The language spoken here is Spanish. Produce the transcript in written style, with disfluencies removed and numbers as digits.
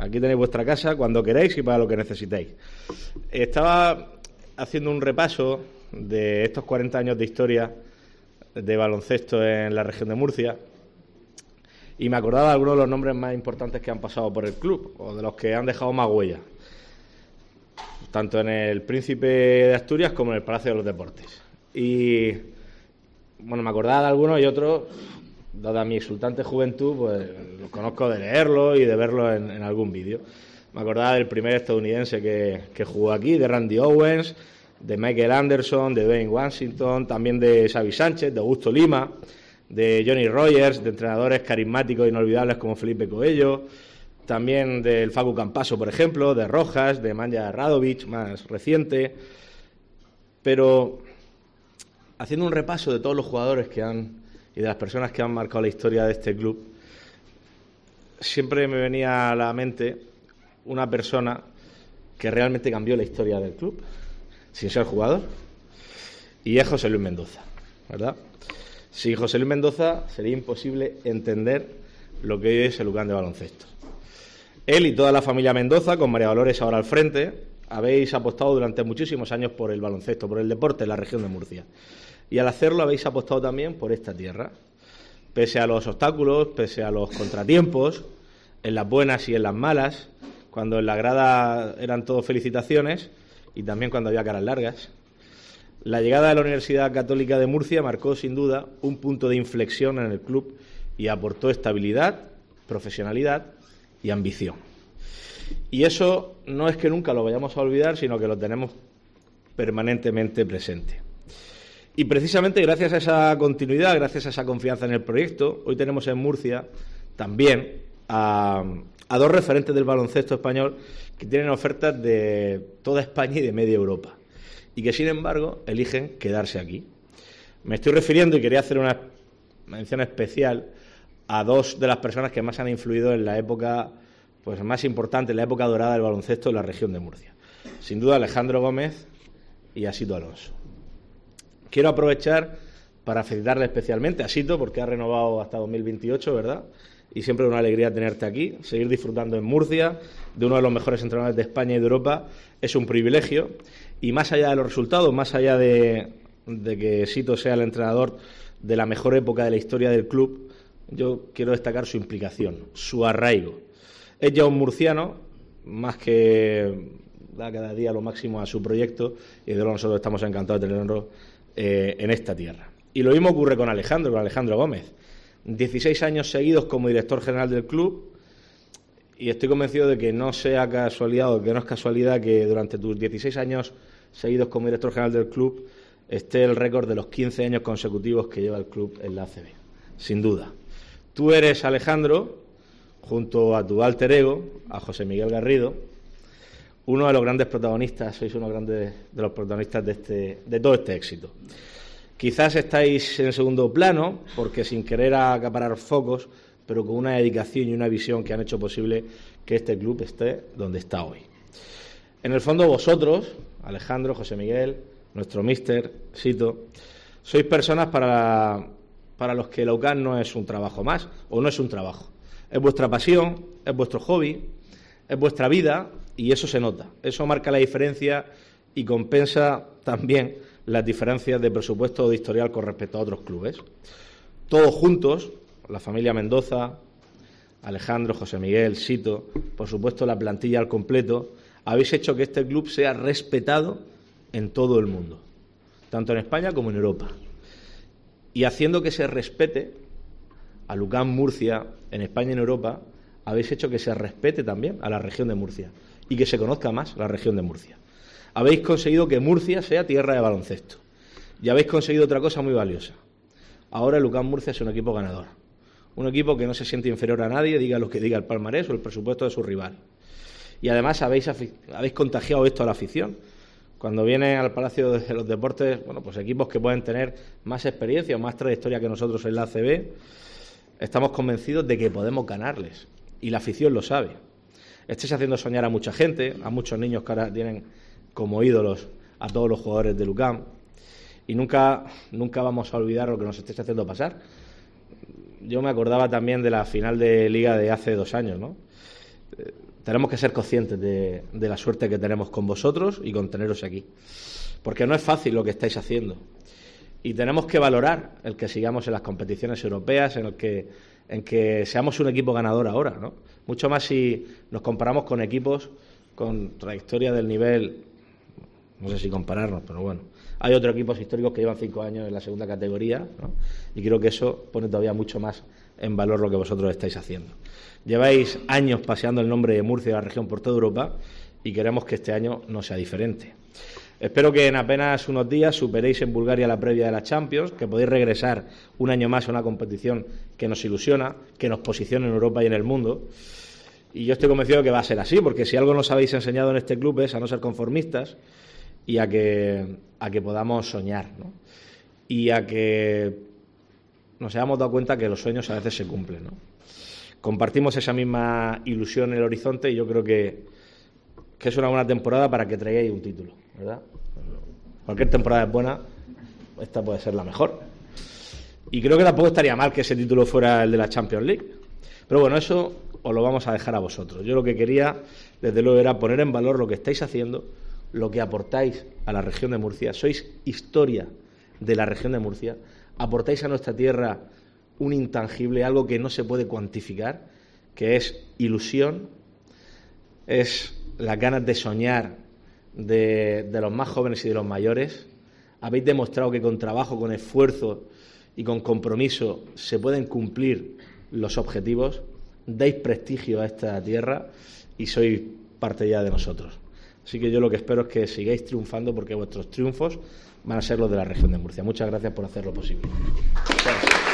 Aquí tenéis vuestra casa cuando queráis y para lo que necesitéis. Estaba haciendo un repaso de estos 40 años de historia de baloncesto en la región de Murcia y me acordaba de algunos de los nombres más importantes que han pasado por el club o de los que han dejado más huella, tanto en el Príncipe de Asturias como en el Palacio de los Deportes. Y bueno, me acordaba de algunos y otros, dada mi exultante juventud, pues los conozco de leerlo y de verlo en algún vídeo. Me acordaba del primer estadounidense que jugó aquí, de Randy Owens, de Michael Anderson, de Dwayne Washington, también de Xavi Sánchez, de Augusto Lima, de Johnny Rogers, de entrenadores carismáticos e inolvidables como Felipe Coello, también del Facu Campaso, por ejemplo, de Rojas, de Manja Radovic, más reciente. Pero haciendo un repaso de todos los jugadores y de las personas que han marcado la historia de este club, siempre me venía a la mente una persona que realmente cambió la historia del club, sin ser jugador, y es José Luis Mendoza, ¿verdad? Sin José Luis Mendoza sería imposible entender lo que hoy es el UCAM de baloncesto. Él y toda la familia Mendoza, con María Dolores ahora al frente, habéis apostado durante muchísimos años por el baloncesto, por el deporte en la región de Murcia. Y al hacerlo habéis apostado también por esta tierra. Pese a los obstáculos, pese a los contratiempos, en las buenas y en las malas, cuando en la grada eran todo felicitaciones y también cuando había caras largas, la llegada de la Universidad Católica de Murcia marcó sin duda un punto de inflexión en el club y aportó estabilidad, profesionalidad y ambición. Y eso no es que nunca lo vayamos a olvidar, sino que lo tenemos permanentemente presente. Y precisamente gracias a esa continuidad, gracias a esa confianza en el proyecto, hoy tenemos en Murcia también a dos referentes del baloncesto español que tienen ofertas de toda España y de media Europa y que sin embargo eligen quedarse aquí. Me estoy refiriendo, y quería hacer una mención especial, a dos de las personas que más han influido en la época pues más importante, en la época dorada del baloncesto en la región de Murcia. Sin duda Alejandro Gómez y Asito Alonso. Quiero aprovechar para felicitarle especialmente a Asito porque ha renovado hasta 2028, ¿verdad? Y siempre es una alegría tenerte aquí, seguir disfrutando en Murcia de uno de los mejores entrenadores de España y de Europa, es un privilegio. Y más allá de los resultados, más allá de que Sito sea el entrenador de la mejor época de la historia del club, yo quiero destacar su implicación, su arraigo. Es ya un murciano, más que da cada día lo máximo a su proyecto, y de luego nosotros estamos encantados de tenerlo en esta tierra. Y lo mismo ocurre con Alejandro Gómez. 16 años seguidos como director general del club, y estoy convencido de que no sea casualidad o que no es casualidad que durante tus 16 años seguidos como director general del club esté el récord de los 15 años consecutivos que lleva el club en la ACB. Sin duda. Tú eres, Alejandro, junto a tu alter ego, a José Miguel Garrido, uno de los grandes protagonistas, sois uno de los protagonistas de todo este éxito. Quizás estáis en segundo plano, porque sin querer acaparar focos, pero con una dedicación y una visión que han hecho posible que este club esté donde está hoy. En el fondo vosotros, Alejandro, José Miguel, nuestro míster, Sito, sois personas para los que la UCAM no es un trabajo más, o no es un trabajo. Es vuestra pasión, es vuestro hobby, es vuestra vida, y eso se nota. Eso marca la diferencia y compensa también las diferencias de presupuesto o de historial con respecto a otros clubes. Todos juntos, la familia Mendoza, Alejandro, José Miguel, Sito, por supuesto la plantilla al completo, habéis hecho que este club sea respetado en todo el mundo, tanto en España como en Europa. Y haciendo que se respete a UCAM Murcia en España y en Europa, habéis hecho que se respete también a la región de Murcia y que se conozca más la región de Murcia. Habéis conseguido que Murcia sea tierra de baloncesto y habéis conseguido otra cosa muy valiosa. Ahora el UCAM Murcia es un equipo ganador, un equipo que no se siente inferior a nadie, diga lo que diga el palmarés o el presupuesto de su rival. Y además habéis contagiado esto a la afición. Cuando vienen al Palacio de los Deportes, bueno, pues equipos que pueden tener más experiencia o más trayectoria que nosotros en la ACB, estamos convencidos de que podemos ganarles. Y la afición lo sabe. Estáis haciendo soñar a mucha gente, a muchos niños que ahora tienen como ídolos a todos los jugadores del UCAM. Y nunca vamos a olvidar lo que nos estáis haciendo pasar. Yo me acordaba también de la final de Liga de hace 2 años, ¿no? tenemos que ser conscientes de la suerte que tenemos con vosotros y con teneros aquí. Porque no es fácil lo que estáis haciendo. Y tenemos que valorar el que sigamos en las competiciones europeas, en que seamos un equipo ganador ahora, ¿no? Mucho más si nos comparamos con equipos con trayectoria del nivel, no sé si compararnos, pero bueno. Hay otros equipos históricos que llevan 5 años en la segunda categoría, ¿no? Y creo que eso pone todavía mucho más en valor lo que vosotros estáis haciendo. Lleváis años paseando el nombre de Murcia y de la región por toda Europa y queremos que este año no sea diferente. Espero que en apenas unos días superéis en Bulgaria la previa de la Champions, que podéis regresar un año más a una competición que nos ilusiona, que nos posicione en Europa y en el mundo. Y yo estoy convencido de que va a ser así, porque si algo nos habéis enseñado en este club es a no ser conformistas y a que podamos soñar, ¿no? Y a que nos hayamos dado cuenta que los sueños a veces se cumplen, ¿no? Compartimos esa misma ilusión en el horizonte y yo creo que es una buena temporada para que traigáis un título, ¿verdad? Cualquier temporada es buena, esta puede ser la mejor. Y creo que tampoco estaría mal que ese título fuera el de la Champions League. Pero bueno, eso os lo vamos a dejar a vosotros. Yo lo que quería, desde luego, era poner en valor lo que estáis haciendo, lo que aportáis a la región de Murcia. Sois historia de la región de Murcia. Aportáis a nuestra tierra un intangible, algo que no se puede cuantificar, que es ilusión, es las ganas de soñar de los más jóvenes y de los mayores. Habéis demostrado que con trabajo, con esfuerzo y con compromiso se pueden cumplir los objetivos. Dais prestigio a esta tierra y sois parte ya de nosotros. Así que yo lo que espero es que sigáis triunfando, porque vuestros triunfos van a ser los de la región de Murcia. Muchas gracias por hacer lo posible. Gracias.